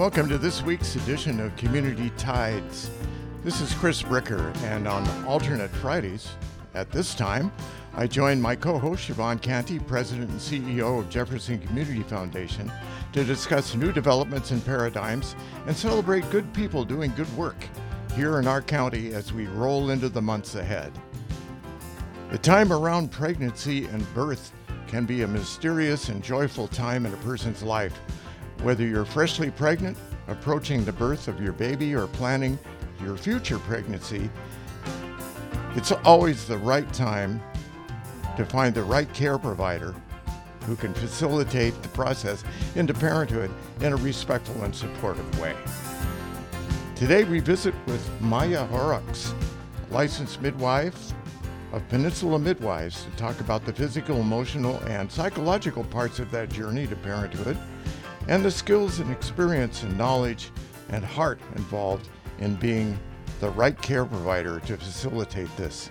Welcome to this week's edition of Community Tides. This is Chris Bricker, and on alternate Fridays at this time, I join my co-host Siobhan Canty, President and CEO of Jefferson Community Foundation, to discuss new developments and paradigms and celebrate good people doing good work here in our county as we roll into the months ahead. The time around pregnancy and birth can be a mysterious and joyful time in a person's life. Whether you're freshly pregnant, approaching the birth of your baby, or planning your future pregnancy, it's always the right time to find the right care provider who can facilitate the process into parenthood in a respectful and supportive way. Today we visit with Maya Horrocks, licensed midwife of Peninsula Midwives, to talk about the physical, emotional, and psychological parts of that journey to parenthood, and the skills and experience and knowledge and heart involved in being the right care provider to facilitate this.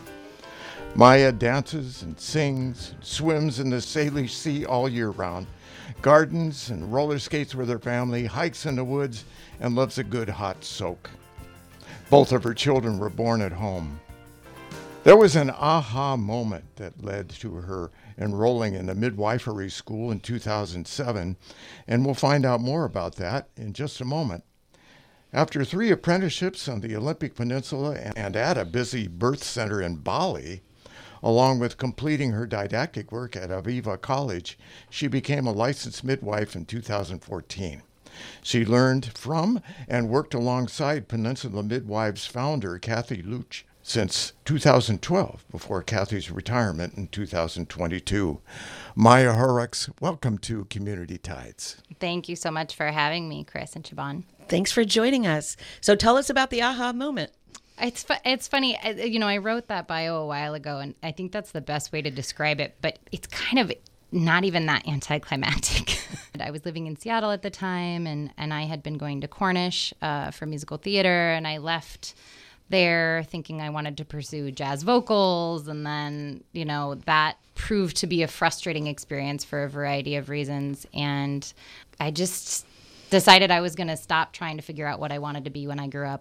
Maya dances and sings, and swims in the Salish Sea all year round, gardens and roller skates with her family, hikes in the woods, and loves a good hot soak. Both of her children were born at home. There was an aha moment that led to her enrolling in the midwifery school in 2007, and we'll find out more about that in just a moment. After 3 apprenticeships on the Olympic Peninsula and at a busy birth center in Bali, along with completing her didactic work at Aviva College, she became a licensed midwife in 2014. She learned from and worked alongside Peninsula Midwives founder Kathy Luch since 2012, before Kathy's retirement in 2022. Maya Horrocks, welcome to Community Tides. Thank you so much for having me, Chris and Siobhan. Thanks for joining us. So tell us about the aha moment. It's funny, I wrote that bio a while ago, and I think that's the best way to describe it, but it's kind of not even that anticlimactic. I was living in Seattle at the time, and I had been going to Cornish for musical theater, and I left there thinking I wanted to pursue jazz vocals, and then, that proved to be a frustrating experience for a variety of reasons, and I just decided I was going to stop trying to figure out what I wanted to be when I grew up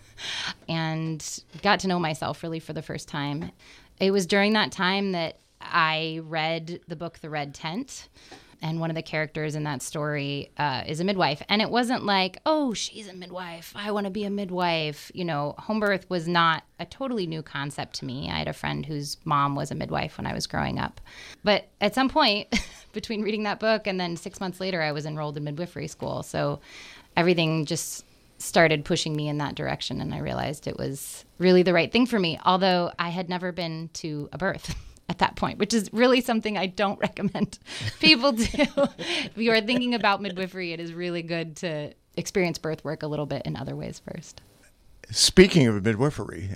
and got to know myself really for the first time. It was during that time that I read the book The Red Tent, and one of the characters in that story is a midwife. And it wasn't like, oh, she's a midwife, I want to be a midwife. Home birth was not a totally new concept to me. I had a friend whose mom was a midwife when I was growing up. But at some point, between reading that book and then 6 months later, I was enrolled in midwifery school. So everything just started pushing me in that direction, and I realized it was really the right thing for me, although I had never been to a birth at that point, which is really something I don't recommend people do. If you are thinking about midwifery, it is really good to experience birth work a little bit in other ways first. Speaking of midwifery,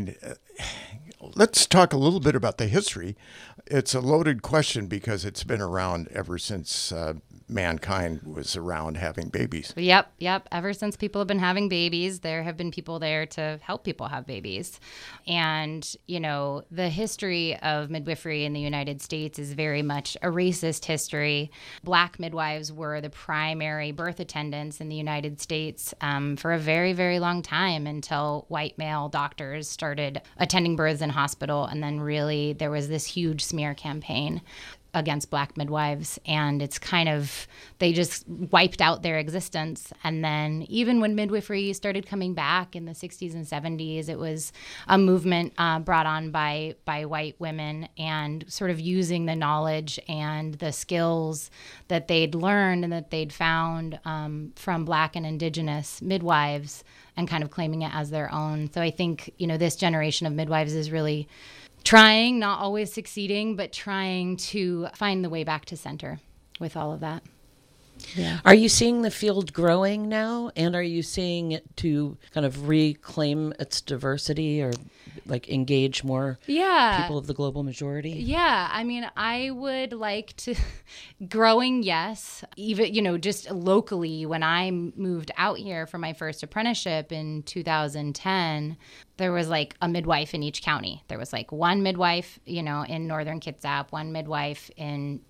let's talk a little bit about the history. It's a loaded question because it's been around ever since mankind was around having babies. Yep. Ever since people have been having babies, there have been people there to help people have babies. And, the history of midwifery in the United States is very much a racist history. Black midwives were the primary birth attendants in the United States for a very, very long time, until white male doctors started attending births in hospital. And then really there was this huge smear campaign against Black midwives, and it's they just wiped out their existence. And then even when midwifery started coming back in the 60s and 70s, it was a movement brought on by white women, and sort of using the knowledge and the skills that they'd learned and that they'd found from Black and Indigenous midwives, and kind of claiming it as their own. So I think, this generation of midwives is really trying, not always succeeding, but trying to find the way back to center with all of that. Yeah. Are you seeing the field growing now? And are you seeing it to kind of reclaim its diversity, or engage more people of the global majority? Yeah. I would like to growing, yes. Even, just locally, when I moved out here for my first apprenticeship in 2010, there was a midwife in each county. There was one midwife, in northern Kitsap, one midwife in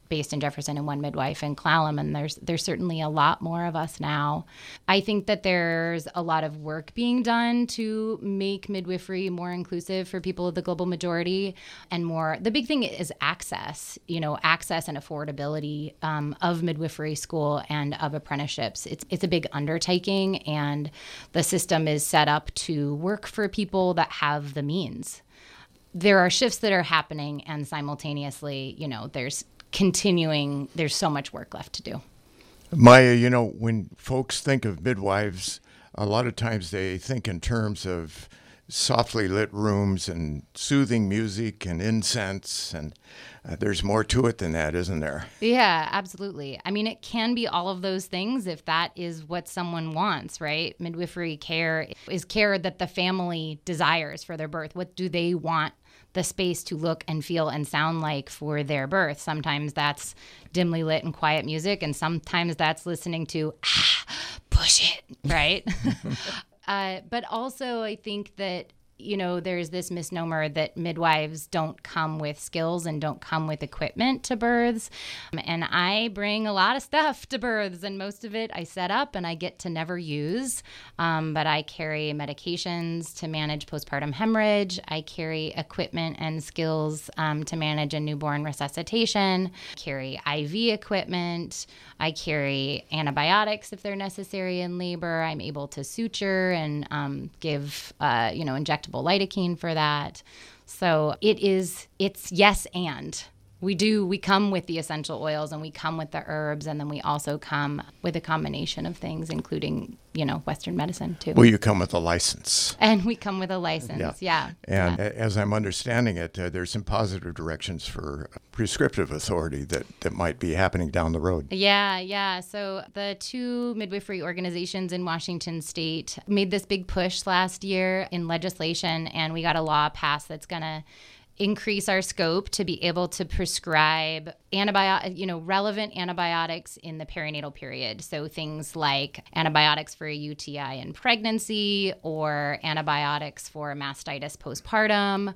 based in Jefferson and one midwife in Clallam, and there's certainly a lot more of us now. I think that there's a lot of work being done to make midwifery more inclusive for people of the global majority, and more. The big thing is access, access and affordability of midwifery school and of apprenticeships. It's a big undertaking, and the system is set up to work for people that have the means. There are shifts that are happening, and simultaneously, there's so much work left to do. Maya, when folks think of midwives, a lot of times they think in terms of softly lit rooms and soothing music and incense, and there's more to it than that, isn't there? Yeah, absolutely. I mean, it can be all of those things if that is what someone wants, right? Midwifery care is care that the family desires for their birth. What do they want the space to look and feel and sound like for their birth? Sometimes that's dimly lit and quiet music, and sometimes that's listening to push it, right? But also I think that there's this misnomer that midwives don't come with skills and don't come with equipment to births. And I bring a lot of stuff to births, and most of it I set up and I get to never use. But I carry medications to manage postpartum hemorrhage. I carry equipment and skills to manage a newborn resuscitation. I carry IV equipment. I carry antibiotics if they're necessary in labor. I'm able to suture and give, injectable lidocaine for that. So it's yes and. We come with the essential oils, and we come with the herbs, and then we also come with a combination of things, including, Western medicine too. Well, you come with a license. And we come with a license, yeah. And as I'm understanding it, there's some positive directions for prescriptive authority that might be happening down the road. Yeah. So the two midwifery organizations in Washington State made this big push last year in legislation, and we got a law passed that's going to increase our scope to be able to prescribe relevant antibiotics in the perinatal period. So things like antibiotics for a UTI in pregnancy, or antibiotics for mastitis postpartum,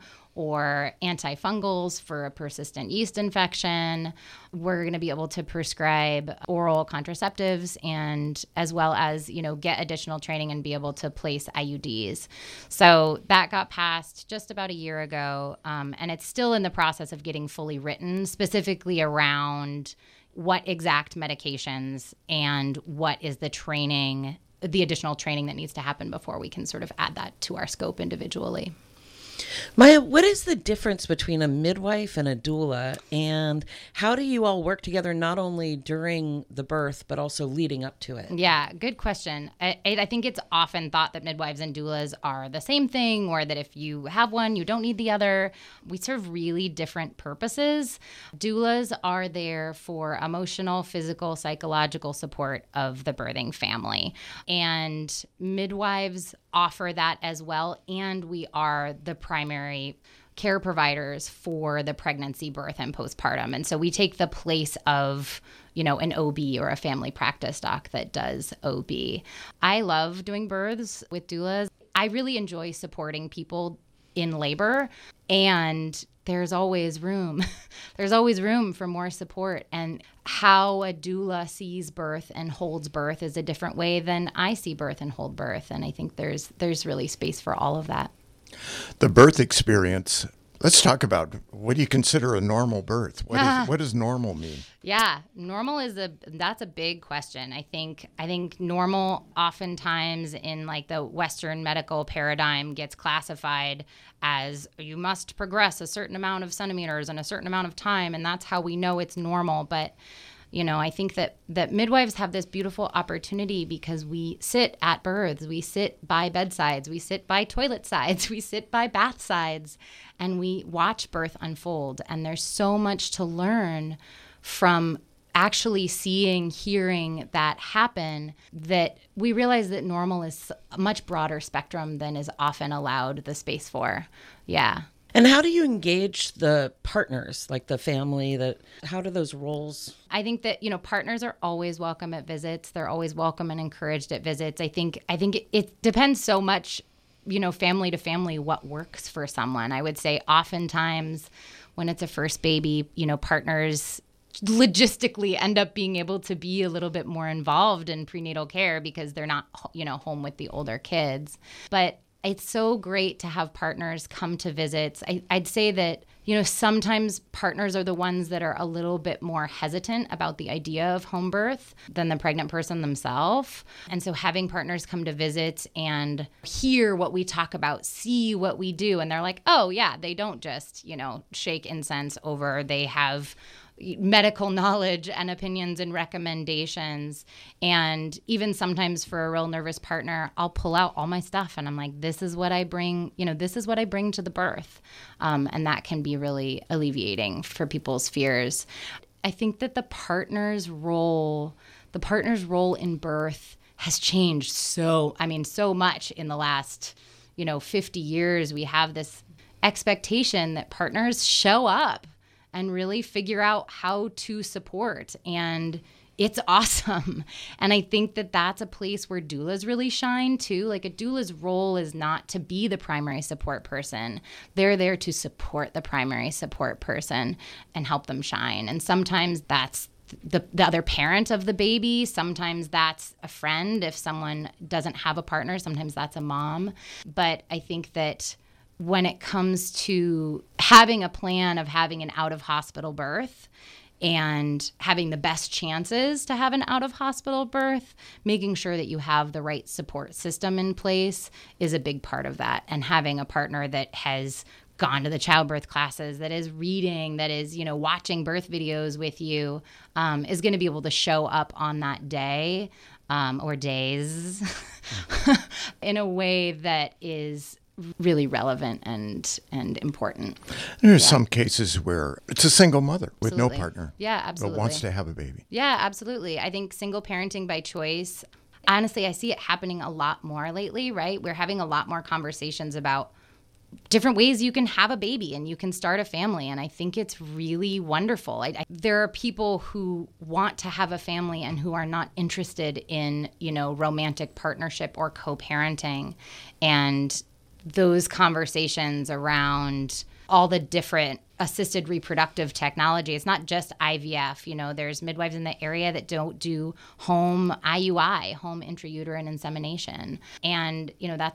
or antifungals for a persistent yeast infection. We're going to be able to prescribe oral contraceptives, and as well as, get additional training and be able to place IUDs. So that got passed just about a year ago, and it's still in the process of getting fully written, specifically around what exact medications and what is the training, the additional training that needs to happen before we can sort of add that to our scope individually. Maya, what is the difference between a midwife and a doula, and how do you all work together not only during the birth but also leading up to it? Yeah, good question. I think it's often thought that midwives and doulas are the same thing, or that if you have one, you don't need the other. We serve really different purposes. Doulas are there for emotional, physical, psychological support of the birthing family, and midwives offer that as well, and we are the primary care providers for the pregnancy, birth, and postpartum. And so we take the place of, an OB or a family practice doc that does OB. I love doing births with doulas. I really enjoy supporting people in labor, and there's always room. There's always room for more support. And how a doula sees birth and holds birth is a different way than I see birth and hold birth. And I think there's really space for all of that. The birth experience. Let's talk about, what do you consider a normal birth? What does normal mean? Yeah, normal that's a big question. I think normal oftentimes in like the Western medical paradigm gets classified as you must progress a certain amount of centimeters in a certain amount of time, and that's how we know it's normal. But I think that midwives have this beautiful opportunity because we sit at births, we sit by bedsides, we sit by toilet sides, we sit by bath sides, and we watch birth unfold. And there's so much to learn from actually hearing that happen, that we realize that normal is a much broader spectrum than is often allowed the space for. Yeah. And how do you engage the partners, like the family? How do those roles? I think that, partners are always welcome at visits. They're always welcome and encouraged at visits. I think it depends so much, family to family, what works for someone. I would say oftentimes when it's a first baby, partners logistically end up being able to be a little bit more involved in prenatal care because they're not, home with the older kids. But it's so great to have partners come to visits. I'd say that, sometimes partners are the ones that are a little bit more hesitant about the idea of home birth than the pregnant person themselves. And so having partners come to visit and hear what we talk about, see what we do, and they're like, oh, yeah, they don't just, shake incense over, they have medical knowledge and opinions and recommendations. And even sometimes for a real nervous partner, I'll pull out all my stuff and I'm like, this is what I bring, this is what I bring to the birth. And that can be really alleviating for people's fears. I think that the partner's role in birth has changed so much in the last, 50 years. We have this expectation that partners show up and really figure out how to support. And it's awesome. And I think that that's a place where doulas really shine too. Like a doula's role is not to be the primary support person. They're there to support the primary support person and help them shine. And sometimes that's the other parent of the baby. Sometimes that's a friend. If someone doesn't have a partner, sometimes that's a mom. But I think that when it comes to having a plan of having an out-of-hospital birth and having the best chances to have an out-of-hospital birth, making sure that you have the right support system in place is a big part of that. And having a partner that has gone to the childbirth classes, that is reading, that is, watching birth videos with you, is going to be able to show up on that day or days in a way that is really relevant and important. There's some cases where it's a single mother with no partner. Yeah, absolutely. But wants to have a baby. Yeah, absolutely. I think single parenting by choice, honestly, I see it happening a lot more lately, right? We're having a lot more conversations about different ways you can have a baby and you can start a family. And I think it's really wonderful. There are people who want to have a family and who are not interested in, romantic partnership or co-parenting. And those conversations around all the different assisted reproductive technology. It's not just IVF. There's midwives in the area that don't do home IUI, home intrauterine insemination. And,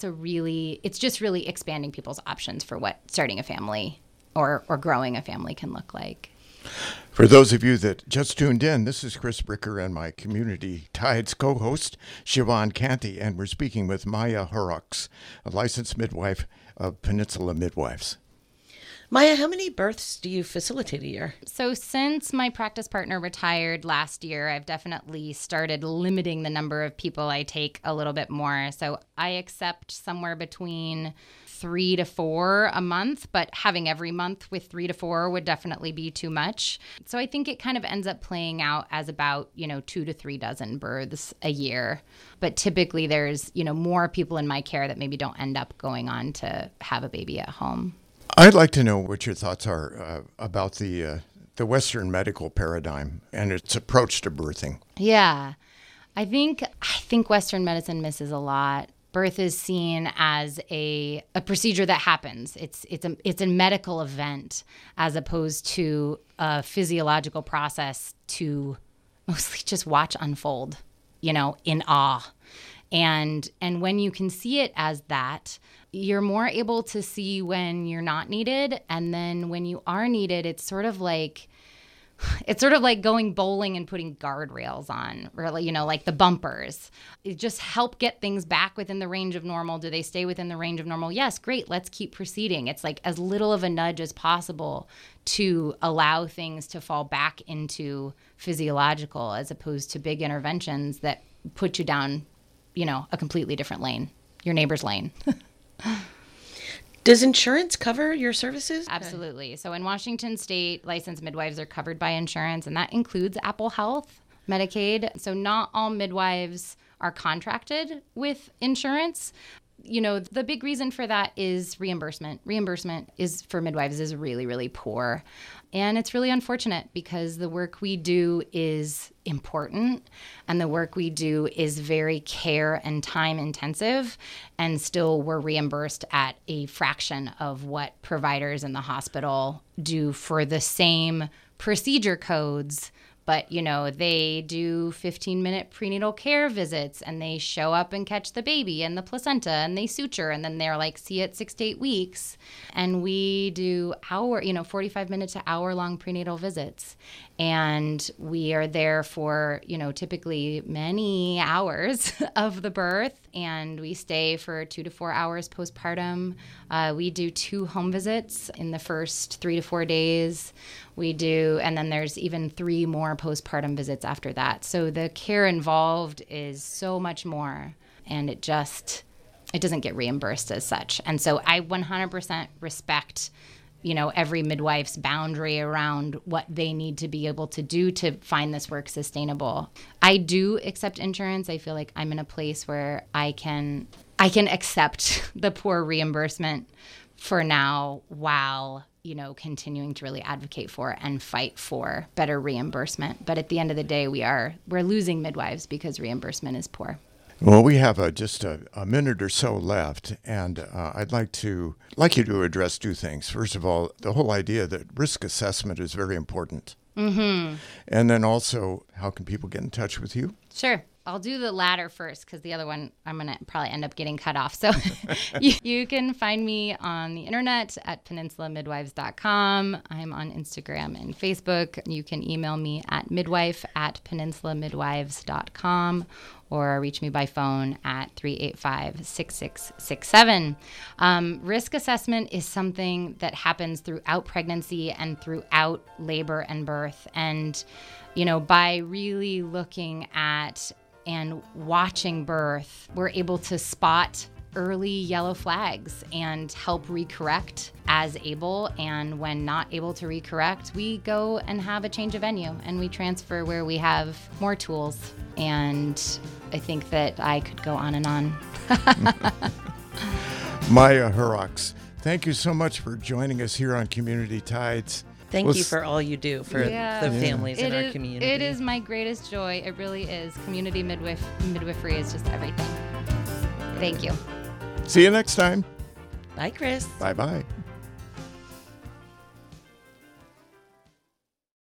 it's just really expanding people's options for what starting a family or growing a family can look like. For those of you that just tuned in, this is Chris Bricker and my Community Tides co-host, Siobhan Canty, and we're speaking with Maya Horrocks, a licensed midwife of Peninsula Midwives. Maya, how many births do you facilitate a year? So since my practice partner retired last year, I've definitely started limiting the number of people I take a little bit more. So I accept somewhere between 3 to 4 a month, but having every month with 3 to 4 would definitely be too much. So I think it kind of ends up playing out as about, 2 to 3 dozen births a year. But typically there's, more people in my care that maybe don't end up going on to have a baby at home. I'd like to know what your thoughts are about the Western medical paradigm and its approach to birthing. Yeah, I think Western medicine misses a lot. Birth is seen as a procedure that happens. It's a medical event as opposed to a physiological process to mostly just watch unfold, in awe. And when you can see it as that, you're more able to see when you're not needed. And then when you are needed, it's sort of like going bowling and putting guardrails on, really, like the bumpers. It just help get things back within the range of normal. Do they stay within the range of normal? Yes, great. Let's keep proceeding. It's like as little of a nudge as possible to allow things to fall back into physiological as opposed to big interventions that put you down, a completely different lane, your neighbor's lane. Does insurance cover your services? Absolutely. So in Washington State, licensed midwives are covered by insurance, and that includes Apple Health, Medicaid. So not all midwives are contracted with insurance. The big reason for that is reimbursement. Reimbursement for midwives is really, really poor. And it's really unfortunate because the work we do is important and the work we do is very care and time intensive, and still we're reimbursed at a fraction of what providers in the hospital do for the same procedure codes. But, they do 15-minute prenatal care visits, and they show up and catch the baby and the placenta, and they suture, and then they're like, see you at 6 to 8 weeks. And we do 45-minute to hour-long prenatal visits. And we are there for, typically many hours of the birth, and we stay for 2 to 4 hours postpartum. We do 2 home visits in the first 3 to 4 days. We do, and then there's even 3 more postpartum visits after that. So the care involved is so much more, and it doesn't get reimbursed as such. And so I 100% respect, every midwife's boundary around what they need to be able to do to find this work sustainable. I do accept insurance. I feel like I'm in a place where I can accept the poor reimbursement for now while continuing to really advocate for and fight for better reimbursement. But at the end of the day, we're losing midwives because reimbursement is poor. Well, we have just a minute or so left, and I'd like you to address 2 things. First of all, the whole idea that risk assessment is very important. Mm-hmm. And then also, how can people get in touch with you? Sure. I'll do the latter first because the other one I'm going to probably end up getting cut off. So you can find me on the internet at peninsulamidwives.com. I'm on Instagram and Facebook. You can email me at midwife@peninsulamidwives.com or reach me by phone at 385-6667. Risk assessment is something that happens throughout pregnancy and throughout labor and birth. And, by really looking at and watching birth, we're able to spot early yellow flags and help recorrect as able. And when not able to recorrect, we go and have a change of venue and we transfer where we have more tools. And I think that I could go on and on. Maya Horrocks, thank you so much for joining us here on Community Tides. Thank you for all you do for the families in our community. It is my greatest joy. It really is. Community midwifery is just everything. Thank you. See you next time. Bye, Chris. Bye-bye.